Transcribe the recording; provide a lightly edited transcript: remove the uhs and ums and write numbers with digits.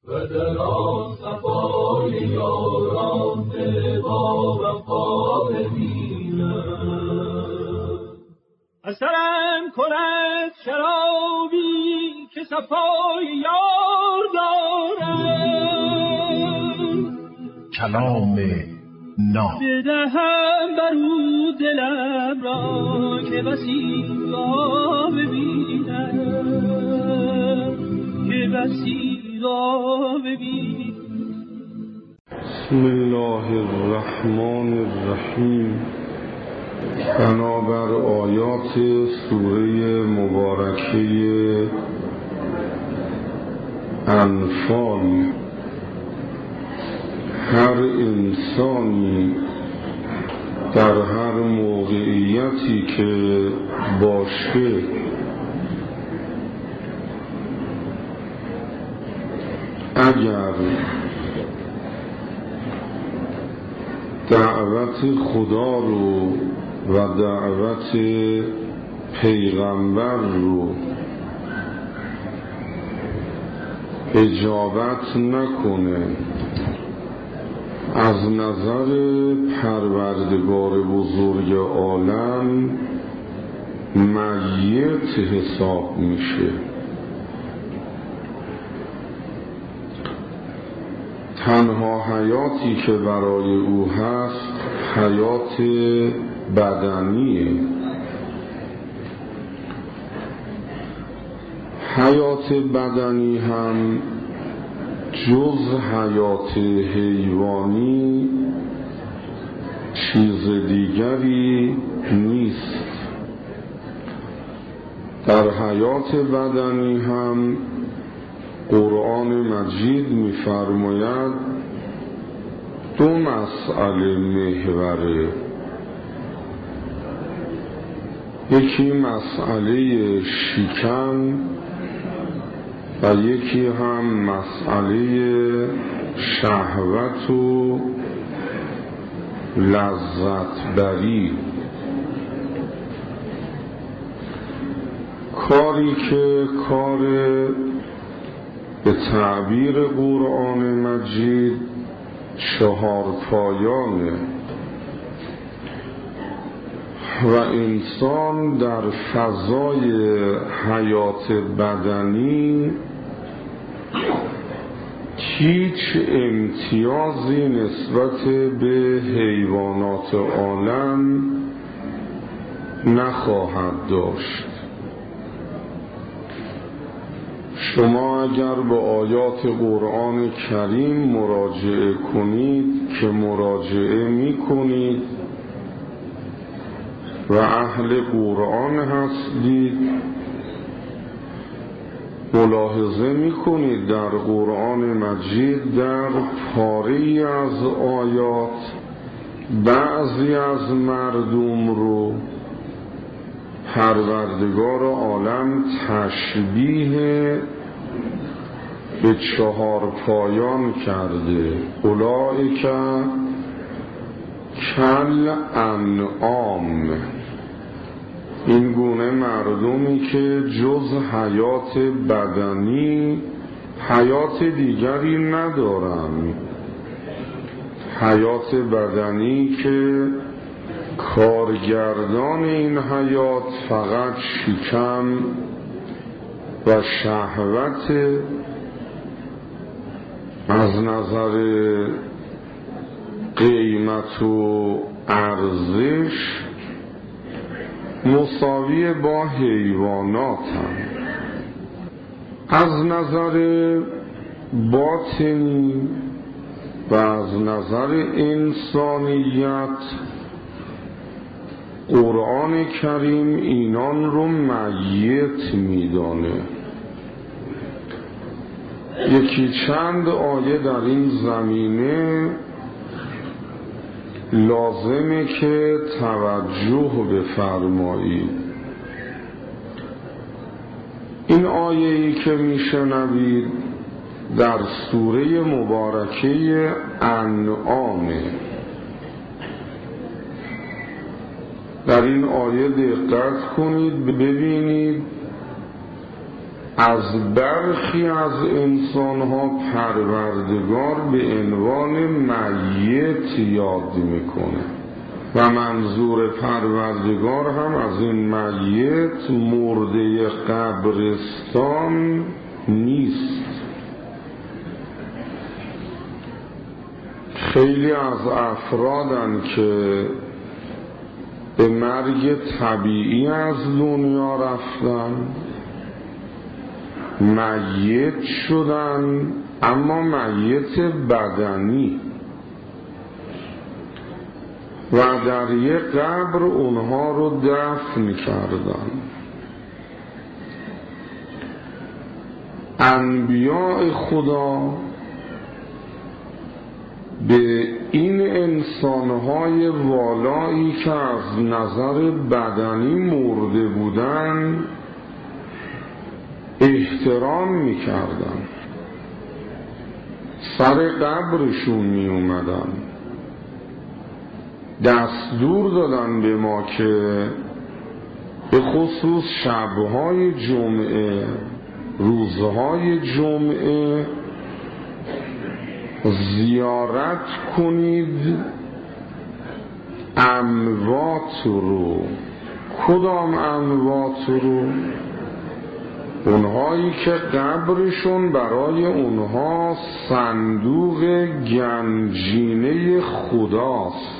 و در آن صفای یاران دل با وفا ببینم. اثرم کند شرابی که صفای یار دارم، کلام ناب بدهم برو دلم را که بسی را ببینم، که بسی را ببینم. بسم الله الرحمن الرحیم. بنابر آیات سوره مبارکه انفال، هر انسانی در هر موقعیتی که باشه اگر دعوت خدا رو و دعوت پیغمبر رو اجابت نکنه، از نظر پروردگار بزرگ عالم میت حساب میشه. تنها حیاتی که برای او هست حیات بدنیه. حیات بدنی هم جز حیات حیوانی چیز دیگری نیست. در حیات بدنی هم قرآن مجید می‌فرماید دو مسئله محوره. یکی مسئله شکم و یکی هم مسئله شهوت و لذت بری. کاری که کار به تعبیر قرآن مجید چهار پایانه و انسان در فضای حیات بدنی هیچ امتیازی نسبت به حیوانات عالم نخواهد داشت. شما اگر به آیات قرآن کریم مراجعه کنید که مراجعه می کنید و اهل قرآن هستید، ملاحظه می کنید در قرآن مجید در پاره‌ای از آیات بعضی از مردم رو پروردگار عالم تشبیه به چهار پایان کرده. اولئک کل انعام، این گونه مردمی که جز حیات بدنی حیات دیگری ندارند، حیات بدنی که کارگردان این حیات فقط شکم و شهوت، از نظر قیمت و ارزش مساوی با حیوانات هم. از نظر باطنی و از نظر انسانیت قرآن کریم اینان رو میت میدانه. یکی چند آیه در این زمینه لازمه که توجه بفرمایید. این آیه‌ای که میشنوید در سوره مبارکه انعامه. در این آیه دقت کنید ببینید از برخی از انسانها پروردگار به عنوان میت یاد میکنه و منظور پروردگار هم از این میت مرده قبرستان نیست. خیلی از افرادن که به مرگ طبیعی از دنیا رفتن، میت شدن، اما میت بدنی، و در یک قبر اونها رو دفن کردن. انبیاء خدا به این انسانهای والایی که از نظر بدنی مرده بودن احترام میکردن، سر قبرشون می اومدن، دستور دادن به ما که به خصوص شبهای جمعه، روزهای جمعه زیارت کنید اموات رو. کدام اموات رو؟ اونهایی که قبرشون برای اونها صندوق گنجینه خداست.